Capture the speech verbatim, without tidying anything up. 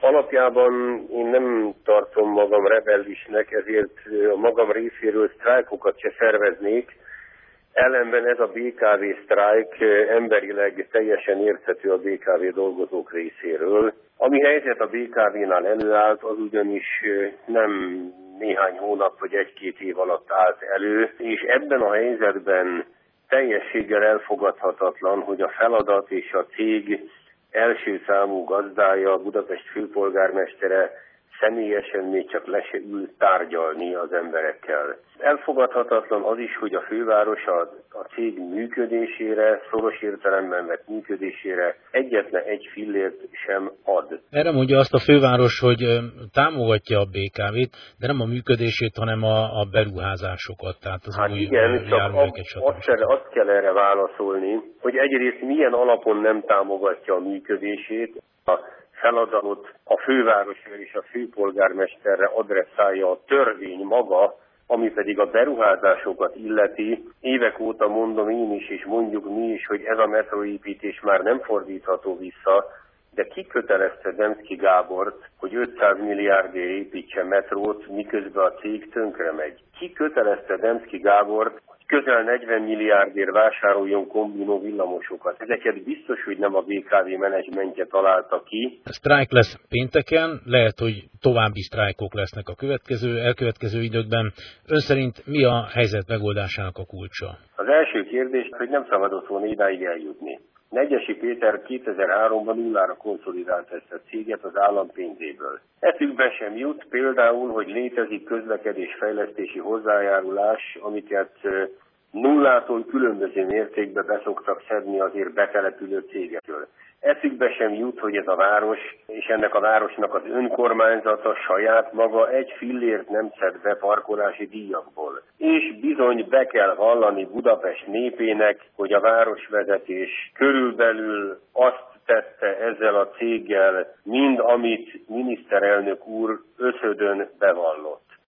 Alapjában én nem tartom magam rebellisnek, ezért a magam részéről sztrájkokat se szerveznék. Ellenben ez a bé ká vé sztrájk emberileg teljesen érthető a bé ká vé dolgozók részéről. Ami helyzet a bé ká vénál előállt, az ugyanis nem néhány hónap vagy egy-két év alatt állt elő, és ebben a helyzetben teljességgel elfogadhatatlan, hogy a feladat és a cég első számú gazdája, Budapest főpolgármestere személyesen még csak le se ül tárgyalni az emberekkel. Elfogadhatatlan az is, hogy a főváros a, a cég működésére, szoros értelemben vett működésére egyetlen egy fillért sem ad. Erre mondja azt a főváros, hogy támogatja a bé ká vét, de nem a működését, hanem a, a beruházásokat, tehát az hát új igen, csak járműveket, ab, azt, kell, azt kell erre válaszolni, hogy egyrészt milyen alapon nem támogatja a működését, a feladatot a fővárosra és a főpolgármesterre adresszálja a törvény maga, ami pedig a beruházásokat illeti. Évek óta mondom én is, és mondjuk mi is, hogy ez a metróépítés már nem fordítható vissza, de ki kötelezte Demszky Gábort, hogy ötszáz milliárdért építse metrót, miközben a cég tönkre megy? Ki kötelezte Demszky Gábort, közel negyven milliárdért vásároljon kombinó villamosokat? Ezeket biztos, hogy nem a bé ká vé menedzsmentje találta ki. Sztrájk lesz pénteken, lehet, hogy további sztrájkok lesznek a következő, elkövetkező időkben. Ön szerint mi a helyzet megoldásának a kulcsa? Az első kérdés, hogy nem szabadott volna idáig eljutni. Negyesi Péter kétezer-háromban nullára konszolidálta ezt a céget az állam pénzéből. Eszükbe sem jut például, hogy létezik közlekedésfejlesztési hozzájárulás, amiket nullától különböző mértékbe beszoktak szedni azért betelepülő cégekről. Eszükbe sem jut, hogy ez a város és ennek a városnak az önkormányzata saját maga egy fillért nem szed be parkolási díjakból. És bizony be kell vallani Budapest népének, hogy a városvezetés körülbelül azt tette ezzel a céggel, mind amit miniszterelnök úr összödön bevallott.